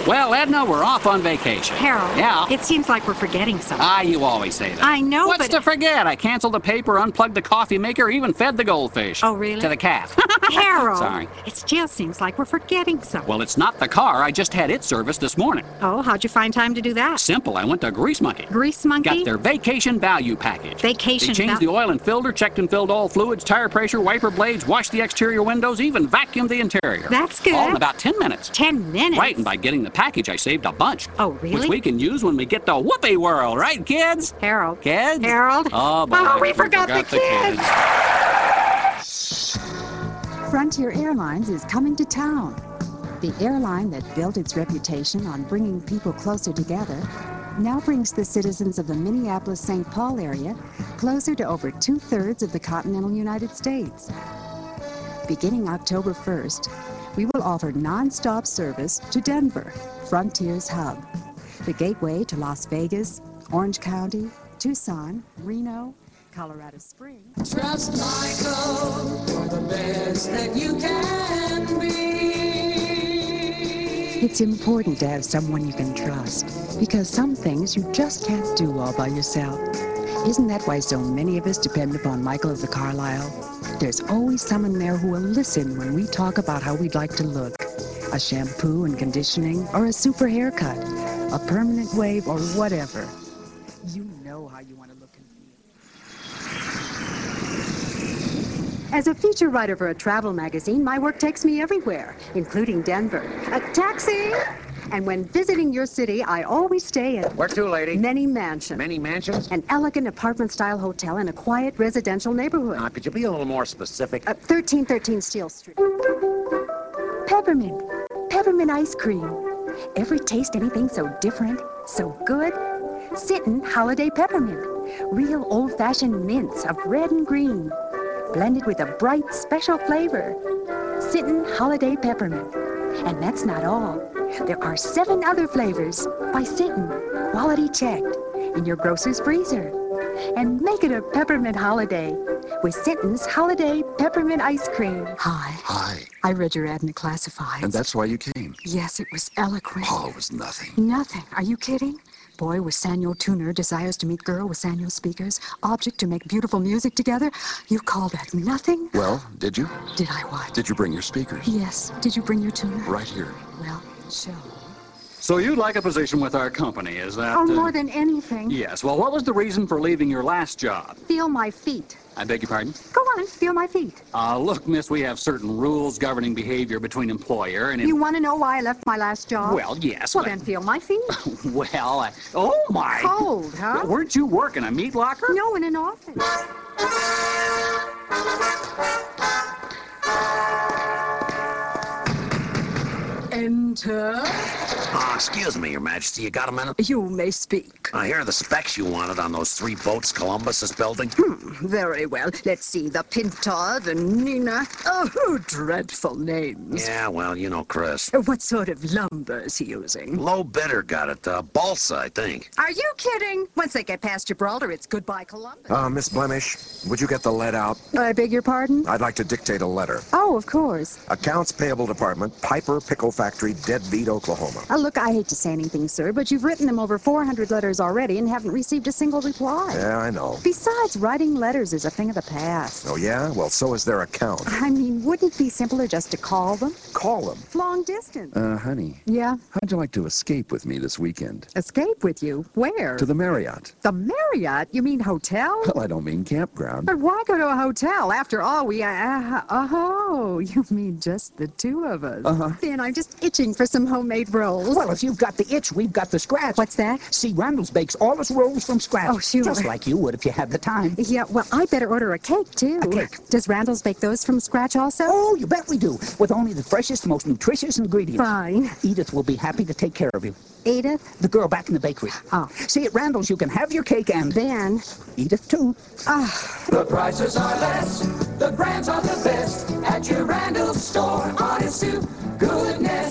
Well, Edna, we're off on vacation. Harold. Yeah? It seems like we're forgetting something. You always say that. I know, What's to forget? I canceled the paper, unplugged the coffee maker, even fed the goldfish. Oh, really? To the cat. Harold. Sorry. It still seems like we're forgetting something. Well, it's not the car. I just had it serviced this morning. Oh, how'd you find time to do that? Simple. I went to Grease Monkey. Grease Monkey? Got their vacation value package. Vacation They changed the oil and filter, checked and filled all fluids, tire pressure, wiper blades, washed the exterior windows, even vacuumed the interior. That's good. All in about 10 minutes. 10 minutes? Right, and by getting the package, I saved a bunch. Oh, really? Which we can use when we get to Whoopee World, right, kids? Harold. Kids? Harold. Oh, boy. Oh, we forgot the kids. Frontier Airlines is coming to town. The airline that built its reputation on bringing people closer together now brings the citizens of the Minneapolis-St. Paul area closer to over 2/3 of the continental United States. Beginning October 1st, we will offer non-stop service to Denver, Frontier's hub, the gateway to Las Vegas, Orange County, Tucson, Reno, Colorado Springs. Trust Michael for the best that you can be. It's important to have someone you can trust, because some things you just can't do all by yourself. Isn't that why so many of us depend upon Michael of the Carlisle? There's always someone there who will listen when we talk about how we'd like to look. A shampoo and conditioning, or a super haircut, a permanent wave, or whatever. You know how you want to look and feel. As a feature writer for a travel magazine, my work takes me everywhere, including Denver. A taxi! And when visiting your city, I always stay at... Where to, lady? Many Mansions. Many mansions? An elegant apartment-style hotel in a quiet residential neighborhood. Could you be a little more specific? 1313 Steel Street. Peppermint. Peppermint ice cream. Ever taste anything so different, so good? Sinton Holiday Peppermint. Real old-fashioned mints of red and green, blended with a bright, special flavor. Sinton Holiday Peppermint. And that's not all. There are 7 other flavors by Sinton, quality checked, in your grocer's freezer. And make it a peppermint holiday with Sinton's Holiday Peppermint Ice Cream. Hi. Hi. I read your ad in the Classifieds. And that's why you came? Yes, it was eloquent. Oh, it was nothing. Nothing. Are you kidding? Boy with Sanyo tuner desires to meet girl with Sanyo speakers. Object to make beautiful music together. You call that nothing? Well, did you? Did I what? Did you bring your speakers? Yes. Did you bring your tuner? Right here. Well, show. So you'd like a position with our company, is that... Oh, more than anything. Yes. Well, what was the reason for leaving your last job? Feel my feet. I beg your pardon? Go on, feel my feet. Look, miss, we have certain rules governing behavior between employer and... You want to know why I left my last job? Well, yes. Well, then feel my feet. Well, oh, my. Cold, huh? Weren't you working a meat locker? No, in an office. Enter. Excuse me, Your Majesty, you got a minute? You may speak. Here are the specs you wanted on those 3 boats Columbus is building. Very well. Let's see. The Pinta, the Nina. Oh, dreadful names. Yeah, well, you know Chris. What sort of lumber is he using? Low bidder got it. Balsa, I think. Are you kidding? Once they get past Gibraltar, it's goodbye Columbus. Miss Blemish, would you get the lead out? I beg your pardon? I'd like to dictate a letter. Oh, of course. Accounts Payable Department, Piper Pickle Factory, Deadbeat, Oklahoma. Look, I hate to say anything, sir, but you've written them over 400 letters already and haven't received a single reply. Yeah, I know. Besides, writing letters is a thing of the past. Oh, yeah? Well, so is their account. I mean, wouldn't it be simpler just to call them? Call them. Long distance. Honey. Yeah? How'd you like to escape with me this weekend? Escape with you? Where? To the Marriott. The Marriott? You mean hotel? Well, I don't mean campground. But why go to a hotel? After all, we... oh, you mean just the 2 of us? Uh-huh. Then I'm just itching for some homemade rolls. Well, if you've got the itch, we've got the scratch. What's that? See, Randall's bakes all his rolls from scratch. Oh, sure. Just like you would if you had the time. Yeah, well, I better order a cake, too. A cake? Does Randall's bake those from scratch also? Oh, you bet we do. With only the freshest, most nutritious ingredients. Fine. Edith will be happy to take care of you. Edith? The girl back in the bakery. Oh. See, at Randall's, you can have your cake and... Then? Edith, too. The prices are less, the brands are the best. At your Randall's store, honest soup, goodness.